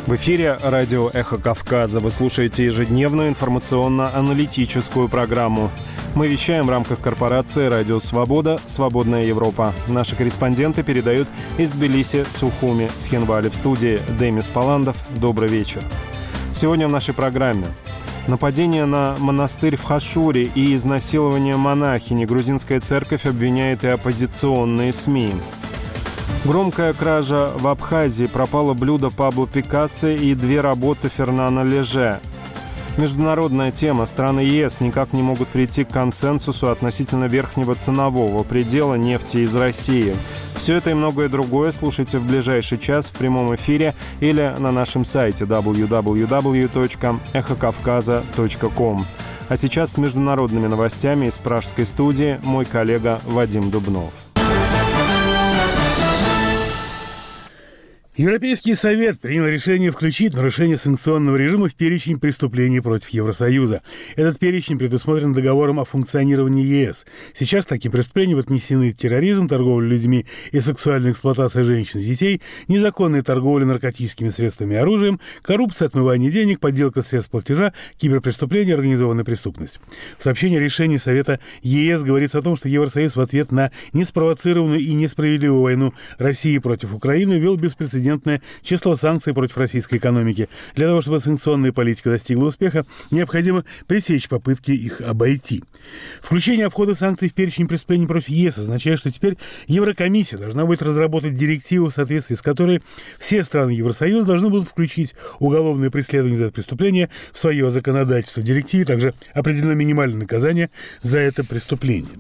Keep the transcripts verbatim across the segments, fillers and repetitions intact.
В эфире радио «Эхо Кавказа». Вы слушаете ежедневную информационно-аналитическую программу. Мы вещаем в рамках корпорации «Радио Свобода. Свободная Европа». Наши корреспонденты передают из Тбилиси, Сухуми, Цхинвали. В студии Демис Паландов. Добрый вечер. Сегодня в нашей программе: нападение на монастырь в Хашуре и изнасилование монахини. Грузинская церковь обвиняет и оппозиционные СМИ. Громкая кража в Абхазии. Пропало блюдо Пабло Пикассо и две работы Фернана Леже. Международная тема. Страны ЕС никак не могут прийти к консенсусу относительно верхнего ценового предела нефти из России. Все это и многое другое слушайте в ближайший час в прямом эфире или на нашем сайте дабл ю дабл ю дабл ю точка эхо кавказа точка ком. А сейчас с международными новостями из пражской студии мой коллега Вадим Дубнов. Европейский совет принял решение включить нарушение санкционного режима в перечень преступлений против Евросоюза. Этот перечень предусмотрен договором о функционировании ЕС. Сейчас таким преступлениям отнесены терроризм, торговля людьми и сексуальная эксплуатация женщин и детей, незаконная торговля наркотическими средствами и оружием, коррупция, отмывание денег, подделка средств платежа, киберпреступления, организованная преступность. В сообщении о решении Совета ЕС говорится о том, что Евросоюз в ответ на неспровоцированную и несправедливую войну России против Украины ввел беспрецедентное число санкций против российской экономики. Для того, чтобы санкционная политика достигла успеха, необходимо пресечь попытки их обойти. Включение обхода санкций в перечень преступлений против ЕС означает, что теперь Еврокомиссия должна будет разработать директиву, в соответствии с которой все страны Евросоюза должны будут включить уголовное преследование за это преступление в свое законодательство. В директиве также определено минимальное наказание за это преступление.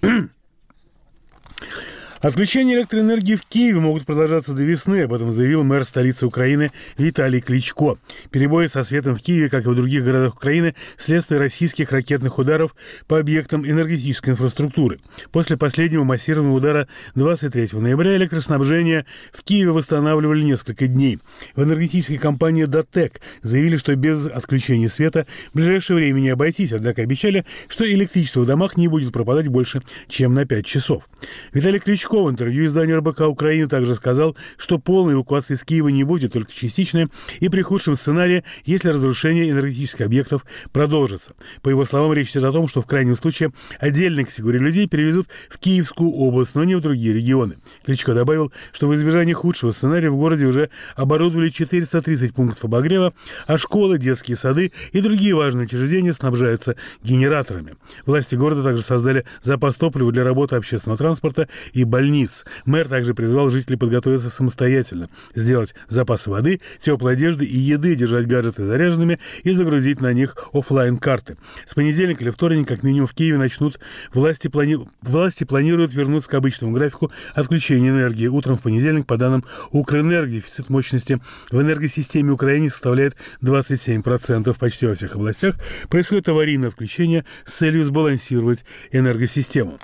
Отключения электроэнергии в Киеве могут продолжаться до весны, об этом заявил мэр столицы Украины Виталий Кличко. Перебои со светом в Киеве, как и в других городах Украины, следствие российских ракетных ударов по объектам энергетической инфраструктуры. После последнего массированного удара двадцать третьего ноября электроснабжение в Киеве восстанавливали несколько дней. В энергетической компании «Датек» заявили, что без отключения света в ближайшее время не обойтись, однако обещали, что электричество в домах не будет пропадать больше, чем на пять часов. Виталий Кличко в интервью изданию эр бэ ка Украины также сказал, что полной эвакуации из Киева не будет, только частичная, и при худшем сценарии, если разрушение энергетических объектов продолжится. По его словам, речь идет о том, что в крайнем случае отдельные категории людей перевезут в Киевскую область, но не в другие регионы. Кличко добавил, что в избежание худшего сценария в городе уже оборудовали четыреста тридцать пунктов обогрева, а школы, детские сады и другие важные учреждения снабжаются генераторами. Власти города также создали запас топлива для работы общественного транспорта и больниц. Мэр также призвал жителей подготовиться самостоятельно, сделать запасы воды, теплой одежды и еды, держать гаджеты заряженными и загрузить на них офлайн-карты. С понедельника или вторника, как минимум, в Киеве начнут власти, плани... власти планируют вернуться к обычному графику отключения энергии. Утром в понедельник, по данным Укрэнерго, дефицит мощности в энергосистеме Украины составляет двадцать семь процентов. Почти во всех областях происходит аварийное отключение с целью сбалансировать энергосистему.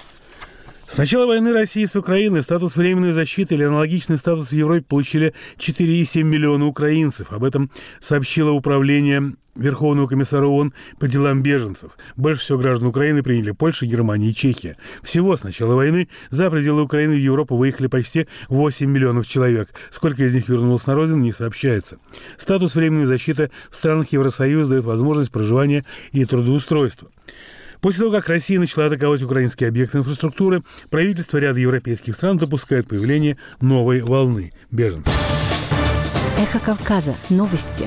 С начала войны России с Украиной статус временной защиты или аналогичный статус в Европе получили четыре целых семь десятых миллиона украинцев. Об этом сообщило Управление Верховного комиссара ООН по делам беженцев. Больше всего граждан Украины приняли Польша, Германия и Чехия. Всего с начала войны за пределы Украины в Европу выехали почти восемь миллионов человек. Сколько из них вернулось на родину, не сообщается. Статус временной защиты в странах Евросоюза дает возможность проживания и трудоустройства. После того, как Россия начала атаковать украинские объекты инфраструктуры, правительство ряда европейских стран допускает появление новой волны беженцев. Эхо Кавказа. Новости.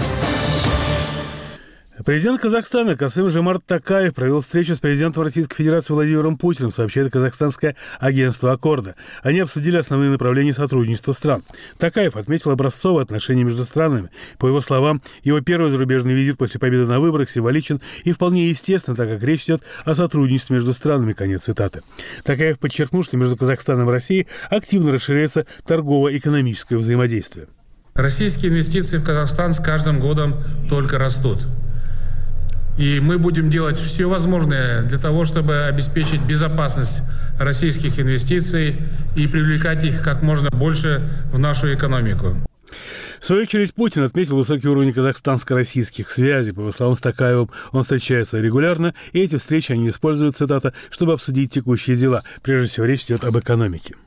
Президент Казахстана Касым-Жомарт Токаев провел встречу с президентом Российской Федерации Владимиром Путиным, сообщает казахстанское агентство «Аккорда». Они обсудили основные направления сотрудничества стран. Токаев отметил образцовые отношения между странами. По его словам, его первый зарубежный визит после победы на выборах символичен и вполне естествен, так как речь идет о сотрудничестве между странами. Конец цитаты. Токаев подчеркнул, что между Казахстаном и Россией активно расширяется торгово-экономическое взаимодействие. Российские инвестиции в Казахстан с каждым годом только растут. И мы будем делать все возможное для того, чтобы обеспечить безопасность российских инвестиций и привлекать их как можно больше в нашу экономику. В свою очередь, Путин отметил высокий уровень казахстанско-российских связей. По его словам, с Токаевым он встречается регулярно, и эти встречи они используют, цитата, чтобы обсудить текущие дела. Прежде всего, речь идет об экономике.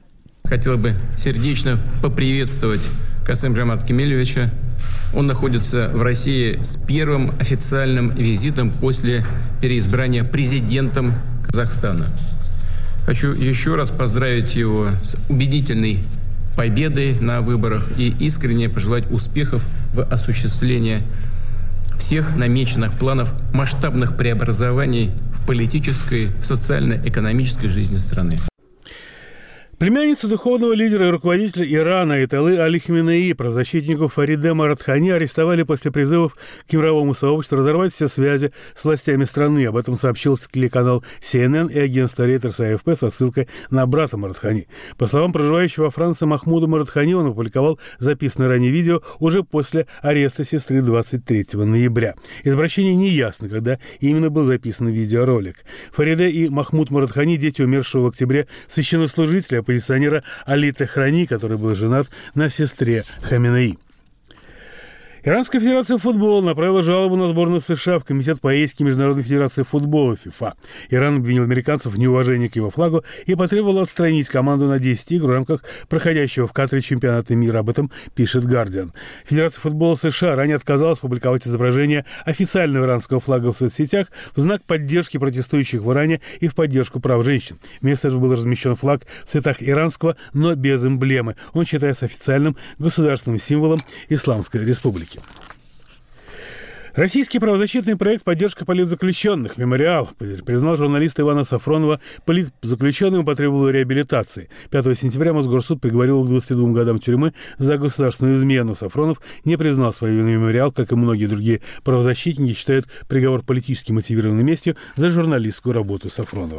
Хотел бы сердечно поприветствовать Касым-Жомарта Кемелевича. Он находится в России с первым официальным визитом после переизбрания президентом Казахстана. Хочу еще раз поздравить его с убедительной победой на выборах и искренне пожелать успехов в осуществлении всех намеченных планов масштабных преобразований в политической, в социально-экономической жизни страны. Племянницу духовного лидера и руководителя Ирана Аятоллы Али Хаменеи, правозащитников Фариде Маратхани, арестовали после призывов к мировому сообществу разорвать все связи с властями страны. Об этом сообщил телеканал Си Эн Эн и агентство Reuters А Эф Пэ со ссылкой на брата Маратхани. По словам проживающего во Франции Махмуда Маратхани, он опубликовал записанное ранее видео уже после ареста сестры двадцать третьего ноября. Из обращения не ясно, когда именно был записан видеоролик. Фариде и Махмуд Маратхани – дети умершего в октябре священнослужителя, оппозиционера Али Техрани, который был женат на сестре Хаменеи. Иранская федерация футбола направила жалобу на сборную США в Комитет по этике Международной федерации футбола ФИФА. Иран обвинил американцев в неуважении к его флагу и потребовал отстранить команду на десять игр в рамках проходящего в Катаре чемпионата мира. Об этом пишет «Гардиан». Федерация футбола США ранее отказалась публиковать изображение официального иранского флага в соцсетях в знак поддержки протестующих в Иране и в поддержку прав женщин. Вместо этого был размещен флаг в цветах иранского, но без эмблемы. Он считается официальным государственным символом Исламской Республики. Российский правозащитный проект «Поддержка политзаключенных» «Мемориал» признал журналиста Ивана Сафронова политзаключенным и потребовал реабилитации. пятого сентября Мосгорсуд приговорил его к двадцати двум годам тюрьмы за государственную измену. Сафронов не признал свою вину. «Мемориал», как и многие другие правозащитники, считают приговор политически мотивированной местью за журналистскую работу Сафронова.